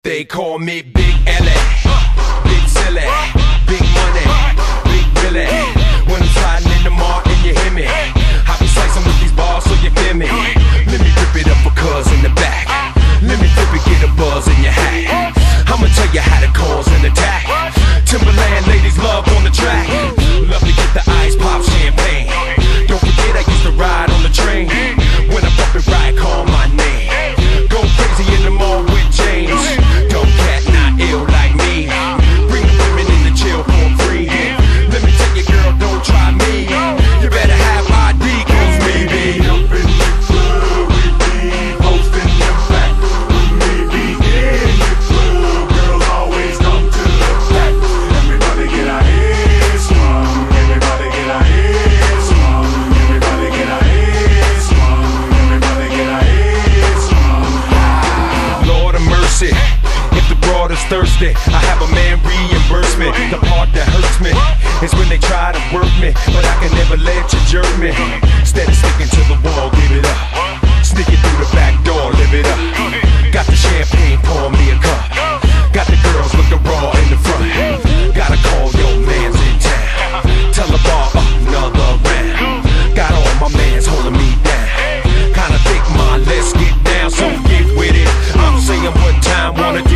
They call me Big L.A., Big Silly, Big Money, Big Billy. When I'm sliding in the mall and you hear me, I be slicing with these bars so you feel me. Let me rip it up for cuz in the back. Let me flip it, get a buzz in your hat. I'ma tell you how to cause an attack. Timberland ladies love on the track. Love to get the ice pop champagne. Don't forget I used to ride on the train. When I bump it right, call my name. Go crazy in the mall with James. Dumb cat, not ill like me. Bring the women in to chill for free. Let me tell you, girl, don't try me. You better have ID, cause we be up in the club. We be posting them back. We be in the club. Girls always come to the back. Everybody get our heads swung. Everybody get our heads swung. Everybody get our heads swung. Everybody get our heads swung. Lord of mercy, if the broad is thirsty, I have a man reimburse me. The part that hurts me is when they try to work me, but I can never let you jerk me. Instead of sticking to the wall, give it up. Sneak it through the back door, live it up. Got the champagne, pour me a cup. Got the girls looking raw in the front. Gotta call your mans in town. Tell the bar another round. Got all my mans holding me down. Kinda think, let's get down, so get with it. I'm saying what time, wanna